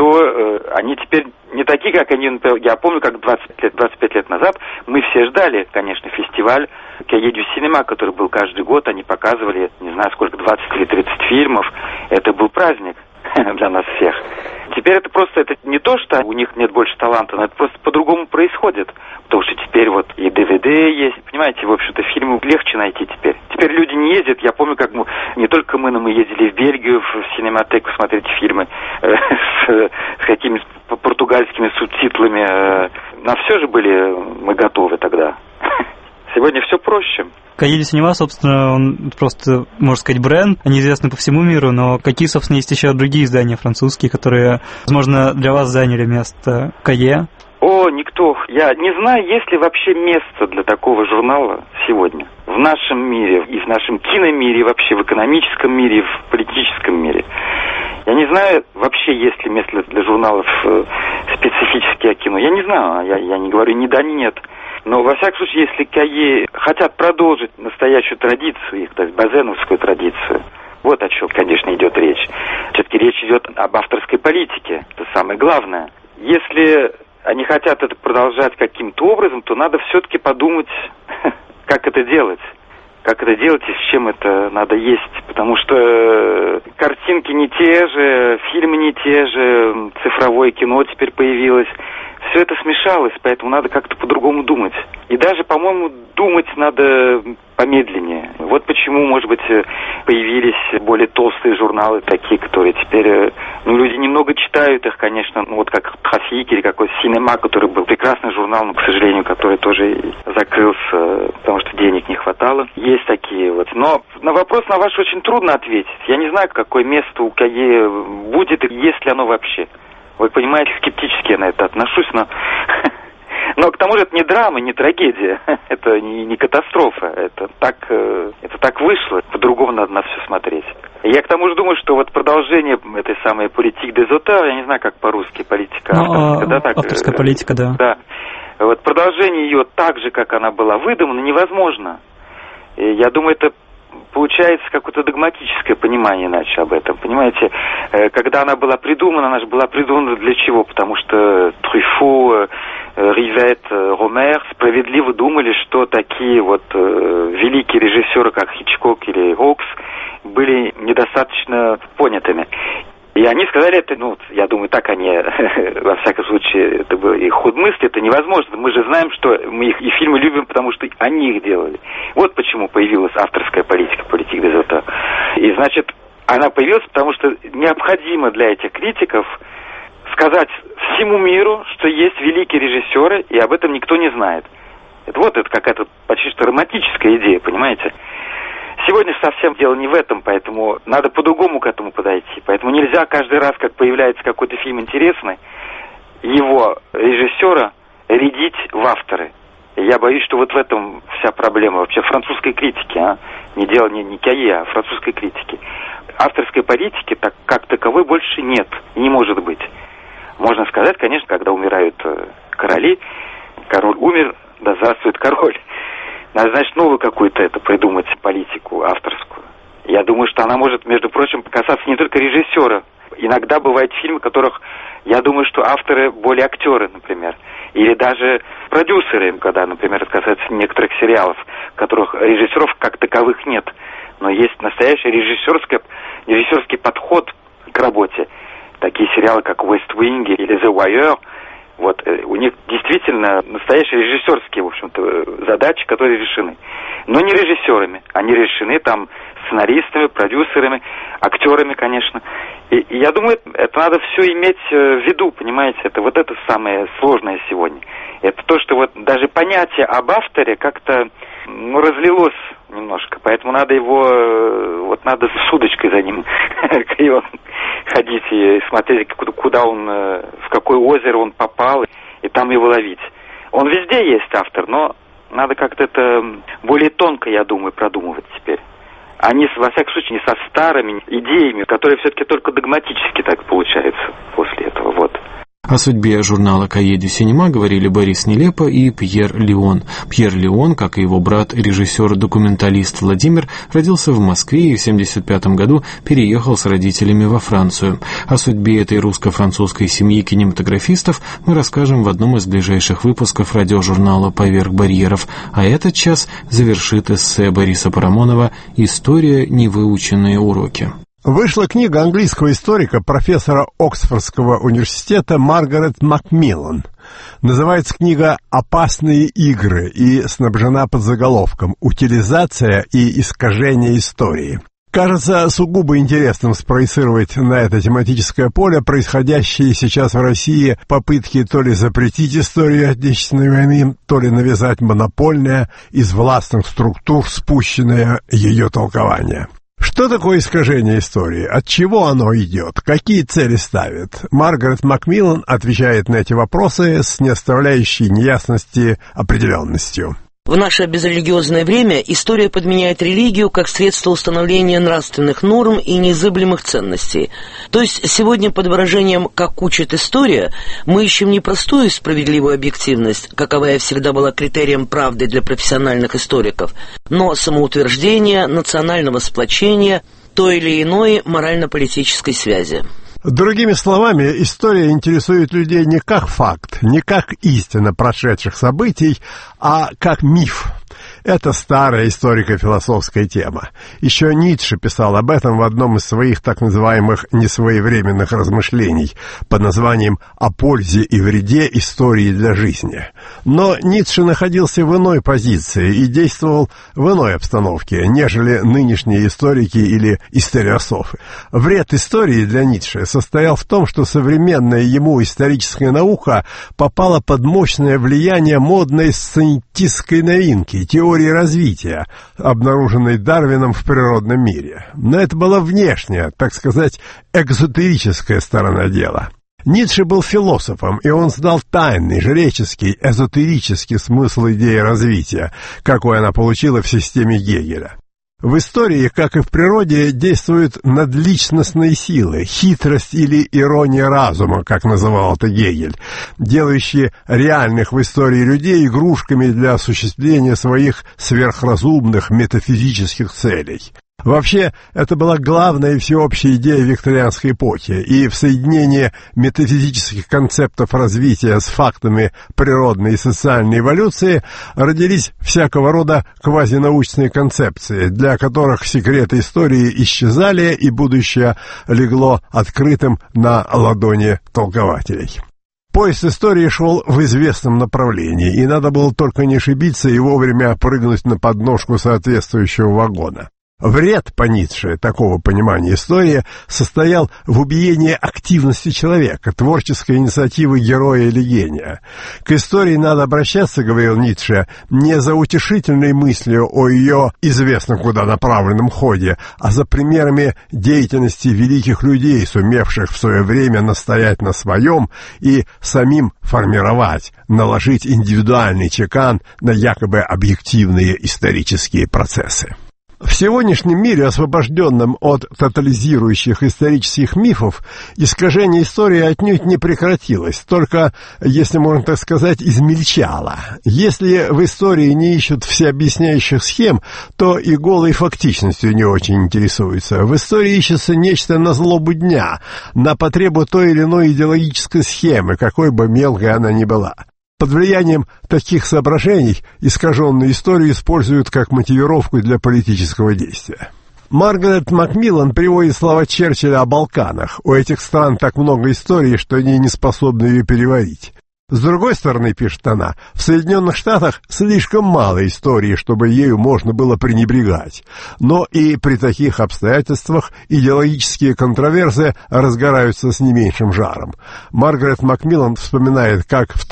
то они теперь не такие, как они, например, я помню, как 25 лет назад мы все ждали, конечно, фестиваль КАЕ Дюсинема, который был каждый год, они показывали, не знаю сколько, 20 или 30 фильмов, это был праздник для нас всех. Теперь это просто, это не то, что у них нет больше таланта, но это просто по-другому происходит. Потому что теперь вот и ДВД есть, понимаете, в общем-то, фильмы легче найти теперь. Теперь люди не ездят, я помню, как не только мы, но мы ездили в Бельгию, в синематеку смотреть фильмы с какими-то португальскими субтитрами. На все же были мы готовы тогда. Сегодня все проще. КАЕ Дюсинема, собственно, он просто, можно сказать, бренд, они известны по всему миру, но какие, собственно, есть еще другие издания французские, которые, возможно, для вас заняли место КАЕ? О, никто. Я не знаю, есть ли вообще место для такого журнала сегодня. В нашем мире, и в нашем киномире, и вообще в экономическом мире, и в политическом мире. Я не знаю, вообще есть ли место для журналов специфически о кино. Я не знаю, я не говорю ни да, ни нет. Но, во всяком случае, если КАЕ хотят продолжить настоящую традицию, их, то есть базеновскую традицию, вот о чем, конечно, идет речь. Все-таки речь идет об авторской политике, это самое главное. Если они хотят это продолжать каким-то образом, то надо все-таки подумать, как это делать. Как это делать и с чем это надо есть. Потому что картинки не те же, фильмы не те же, цифровое кино теперь появилось. все это смешалось, поэтому надо как-то по-другому думать. И даже, по-моему, думать надо помедленнее. Вот почему, может быть, появились более толстые журналы, такие, которые теперь... люди немного читают их, конечно, вот как Трafik или какой-то Cinema, который был прекрасный журнал, но, к сожалению, который тоже закрылся, потому что денег не хватало. Есть такие вот. Но на вопрос на ваш очень трудно ответить. Я не знаю, какое место у КАЕ будет и есть ли оно вообще. Вы понимаете, скептически я на это отношусь, но к тому же это не драма, не трагедия, это не катастрофа, это так вышло, по-другому надо на все смотреть. Я к тому же думаю, что вот продолжение этой самой политики des auteurs, я не знаю, как по-русски, политика авторская, да, так? Авторская политика, да. Да. Вот продолжение ее так же, как она была выдумана, невозможно. И я думаю, это получается какое-то догматическое понимание иначе об этом. Понимаете, когда она была придумана, она же была придумана для чего? Потому что Трюфо, Ривет, Ромер справедливо думали, что такие вот великие режиссеры, как Хичкок или Рокс, были недостаточно понятыми. И они сказали, это, я думаю, так они, во всяком случае, это был их ход мысли, это невозможно. Мы же знаем, что мы их и фильмы любим, потому что они их делали. Вот почему появилась авторская политика des auteurs. И, значит, она появилась, потому что необходимо для этих критиков сказать всему миру, что есть великие режиссеры, и об этом никто не знает. Это какая-то почти что романтическая идея, понимаете? Сегодня совсем дело не в этом, поэтому надо по-другому к этому подойти. Поэтому нельзя каждый раз, как появляется какой-то фильм интересный, его режиссера рядить в авторы. И я боюсь, что вот в этом вся проблема вообще французской критики, не дело не КАЕ, а французской критики. Авторской политики как таковой больше нет, не может быть. Можно сказать, конечно, когда умирают короли, король умер, да здравствует король. Надо, значит, новую какую-то придумать политику авторскую. Я думаю, что она может, между прочим, касаться не только режиссера. Иногда бывают фильмы, в которых, я думаю, что авторы более актеры, например. Или даже продюсеры, когда, например, это касается некоторых сериалов, в которых режиссеров как таковых нет. Но есть настоящий режиссерский подход к работе. Такие сериалы, как West Wing или The Wire, вот, у них действительно настоящие режиссерские, в общем-то, задачи, которые решены. Но не режиссерами. Они решены там сценаристами, продюсерами, актерами, конечно. И я думаю, это надо все иметь в виду, понимаете? Это самое сложное сегодня. Это то, что вот даже понятие об авторе как-то разлилось немножко. Поэтому надо надо с удочкой за ним ходить и смотреть, куда он, в какое озеро он попал, и там его ловить. Он везде есть автор, но надо как-то это более тонко, я думаю, продумывать теперь. А не, во всяком случае, не со старыми идеями, которые все-таки только догматически так получаются после этого. Вот. О судьбе журнала «Cahiers du Cinéma» говорили Борис Нелепо и Пьер Леон. Пьер Леон, как и его брат, режиссер-документалист Владимир, родился в Москве и в 1975 году переехал с родителями во Францию. О судьбе этой русско-французской семьи кинематографистов мы расскажем в одном из ближайших выпусков радиожурнала «Поверх барьеров», а этот час завершит эссе Бориса Парамонова «История. Невыученные уроки». Вышла книга английского историка, профессора Оксфордского университета Маргарет Макмиллан. Называется книга «Опасные игры» и снабжена подзаголовком «Утилизация и искажение истории». Кажется сугубо интересным спроецировать на это тематическое поле происходящие сейчас в России попытки то ли запретить историю Отечественной войны, то ли навязать монопольное из властных структур спущенное ее толкование. Что такое искажение истории? От чего оно идет? Какие цели ставит? Маргарет Макмиллан отвечает на эти вопросы с не оставляющей неясности определенностью. В наше безрелигиозное время история подменяет религию как средство установления нравственных норм и неизыблемых ценностей. То есть сегодня под выражением «как учит история» мы ищем не простую и справедливую объективность, каковая всегда была критерием правды для профессиональных историков, но самоутверждение, национального сплочения, той или иной морально-политической связи. Другими словами, история интересует людей не как факт, не как истина прошедших событий, а как миф. Это старая историко-философская тема. Еще Ницше писал об этом в одном из своих так называемых несвоевременных размышлений под названием «О пользе и вреде истории для жизни». Но Ницше находился в иной позиции и действовал в иной обстановке, нежели нынешние историки или историософы. Вред истории для Ницше состоял в том, что современная ему историческая наука попала под мощное влияние модной сциентистской новинки, теории развития, обнаруженной Дарвином в природном мире. Но это была внешняя, так сказать, экзотерическая сторона дела. Ницше был философом, и он знал тайный, жреческий, эзотерический смысл идеи развития, какой она получила в системе Гегеля. В истории, как и в природе, действуют надличностные силы, хитрость или ирония разума, как называл это Гегель, делающие реальных в истории людей игрушками для осуществления своих сверхразумных метафизических целей. Вообще, это была главная и всеобщая идея викторианской эпохи, и в соединении метафизических концептов развития с фактами природной и социальной эволюции родились всякого рода квазинаучные концепции, для которых секреты истории исчезали, и будущее легло открытым на ладони толкователей. Поезд истории шел в известном направлении, и надо было только не ошибиться и вовремя прыгнуть на подножку соответствующего вагона. Вред, по Ницше, такого понимания истории состоял в убиении активности человека, творческой инициативы героя или гения. К истории надо обращаться, говорил Ницше, не за утешительной мыслью о ее известно куда направленном ходе, а за примерами деятельности великих людей, сумевших в свое время настоять на своем и самим формировать, наложить индивидуальный чекан на якобы объективные исторические процессы. В сегодняшнем мире, освобожденном от тотализирующих исторических мифов, искажение истории отнюдь не прекратилось, только, если можно так сказать, измельчало. Если в истории не ищут всеобъясняющих схем, то и голой фактичностью не очень интересуются. В истории ищется нечто на злобу дня, на потребу той или иной идеологической схемы, какой бы мелкой она ни была. Под влиянием таких соображений искаженную историю используют как мотивировку для политического действия. Маргарет Макмиллан приводит слова Черчилля о Балканах. У этих стран так много истории, что они не способны ее переварить. С другой стороны, пишет она, в Соединенных Штатах слишком мало истории, чтобы ею можно было пренебрегать. Но и при таких обстоятельствах идеологические контроверсии разгораются с не меньшим жаром. Маргарет Макмиллан вспоминает, как в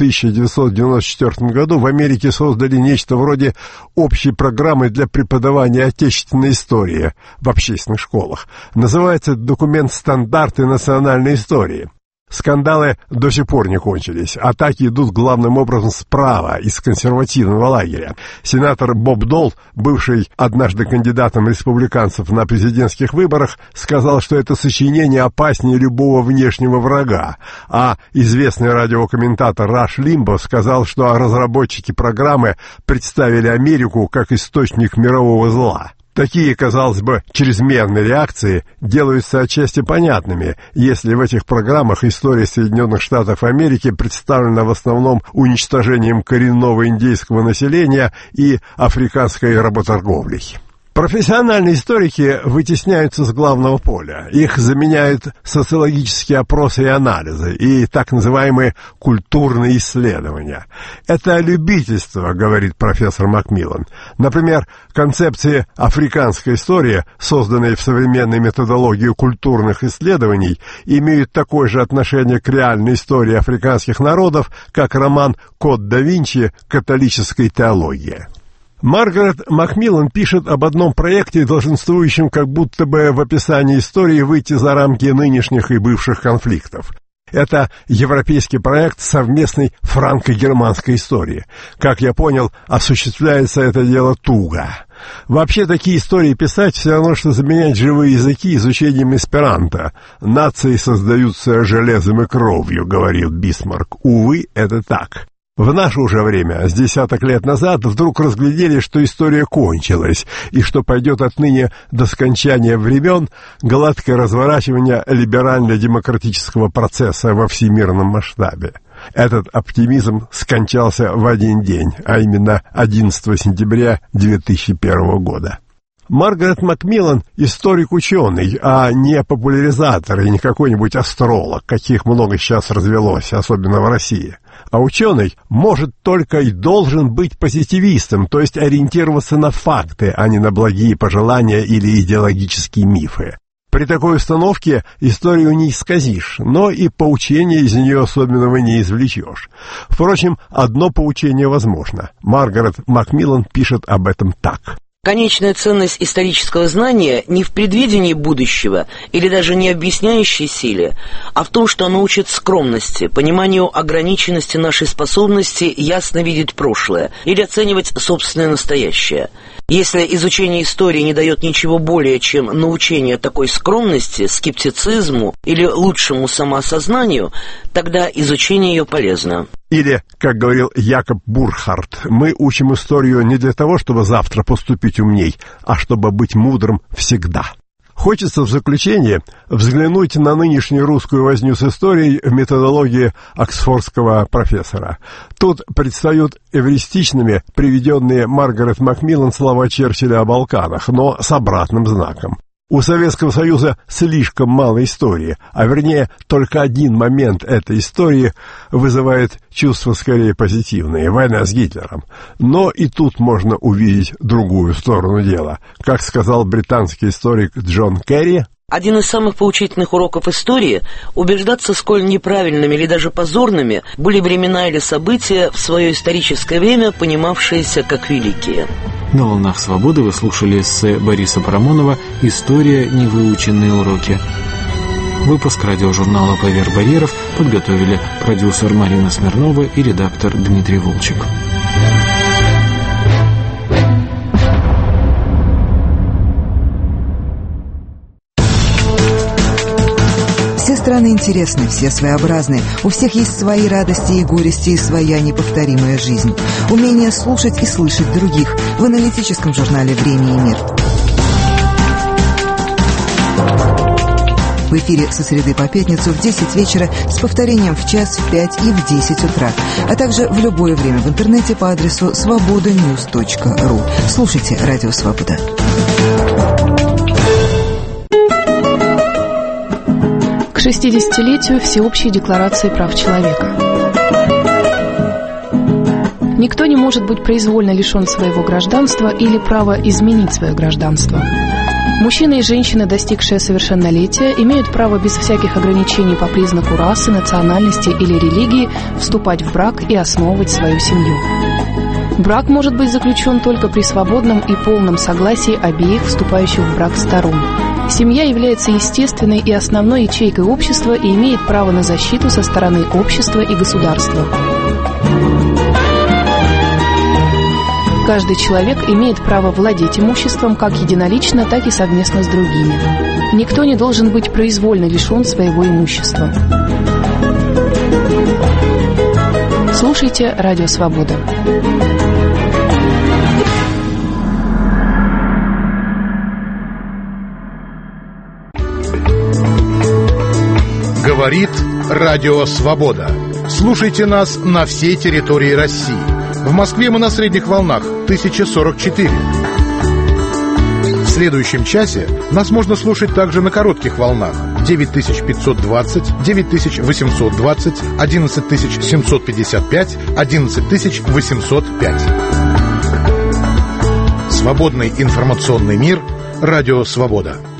1994 году в Америке создали нечто вроде общей программы для преподавания отечественной истории в общественных школах. Называется этот документ «Стандарты национальной истории». Скандалы до сих пор не кончились. Атаки идут главным образом справа, из консервативного лагеря. Сенатор Боб Долл, бывший однажды кандидатом республиканцев на президентских выборах, сказал, что это сочинение опаснее любого внешнего врага. А известный радиокомментатор Раш Лимбо сказал, что разработчики программы представили Америку как источник мирового зла. Такие, казалось бы, чрезмерные реакции делаются отчасти понятными, если в этих программах история Соединенных Штатов Америки представлена в основном уничтожением коренного индейского населения и африканской работорговлей. Профессиональные историки вытесняются с главного поля. Их заменяют социологические опросы и анализы, и так называемые культурные исследования. Это любительство, говорит профессор Макмиллан. Например, концепции «африканская история», созданные в современной методологии культурных исследований, имеют такое же отношение к реальной истории африканских народов, как роман «Код да Винчи. Католическая теология». Маргарет Макмиллан пишет об одном проекте, долженствующем как будто бы в описании истории выйти за рамки нынешних и бывших конфликтов. Это европейский проект совместной франко-германской истории. Как я понял, осуществляется это дело туго. Вообще такие истории писать все равно, что заменять живые языки изучением эсперанто. Нации создаются железом и кровью, говорил Бисмарк. Увы, это так. В наше уже время, с десяток лет назад, вдруг разглядели, что история кончилась, и что пойдет отныне до скончания времен гладкое разворачивание либерально-демократического процесса во всемирном масштабе. Этот оптимизм скончался в один день, а именно 11 сентября 2001 года. Маргарет Макмиллан – историк-ученый, а не популяризатор и не какой-нибудь астролог, каких много сейчас развелось, особенно в России. А ученый может только и должен быть позитивистом, то есть ориентироваться на факты, а не на благие пожелания или идеологические мифы. При такой установке историю не исказишь, но и поучения из нее особенного не извлечешь. Впрочем, одно поучение возможно. Маргарет Макмиллан пишет об этом так. Конечная ценность исторического знания не в предвидении будущего или даже не объясняющей силе, а в том, что оно учит скромности, пониманию ограниченности нашей способности ясно видеть прошлое или оценивать собственное настоящее. Если изучение истории не дает ничего более, чем научение такой скромности, скептицизму или лучшему самоосознанию, тогда изучение ее полезно. Или, как говорил Якоб Бурхард, мы учим историю не для того, чтобы завтра поступить умней, а чтобы быть мудрым всегда. Хочется в заключение взглянуть на нынешнюю русскую возню с историей в методологии оксфордского профессора. Тут предстают эвристичными приведенные Маргарет Макмиллан слова Черчилля о Балканах, но с обратным знаком. У Советского Союза слишком мало истории, а вернее, только один момент этой истории вызывает чувства скорее позитивные – война с Гитлером. Но и тут можно увидеть другую сторону дела. Как сказал британский историк Джон Керри, один из самых поучительных уроков истории – убеждаться, сколь неправильными или даже позорными были времена или события в свое историческое время, понимавшиеся как великие. На «Волнах свободы» вы слушали эссе Бориса Парамонова «История. Невыученные уроки». Выпуск радиожурнала «Поверх барьеров» подготовили продюсер Марина Смирнова и редактор Дмитрий Волчек. Все страны интересны, все своеобразны. У всех есть свои радости и горести, и своя неповторимая жизнь. Умение слушать и слышать других в аналитическом журнале «Время и мир». В эфире со среды по пятницу в 10 вечера с повторением в час, в 5 и в 10 утра. А также в любое время в интернете по адресу svobodanews.ru. Слушайте «Радио Свобода». К 60-летию Всеобщей декларации прав человека. Никто не может быть произвольно лишен своего гражданства или права изменить свое гражданство. Мужчины и женщины, достигшие совершеннолетия, имеют право без всяких ограничений по признаку расы, национальности или религии вступать в брак и основывать свою семью. Брак может быть заключен только при свободном и полном согласии обеих вступающих в брак сторон. Семья является естественной и основной ячейкой общества и имеет право на защиту со стороны общества и государства. Каждый человек имеет право владеть имуществом как единолично, так и совместно с другими. Никто не должен быть произвольно лишен своего имущества. Слушайте «Радио Свобода». Говорит Радио Свобода. Слушайте нас на всей территории России. В Москве мы на средних волнах 1044. В следующем часе нас можно слушать также на коротких волнах 9520, 9820, 11755, 11805. Свободный информационный мир. Радио Свобода.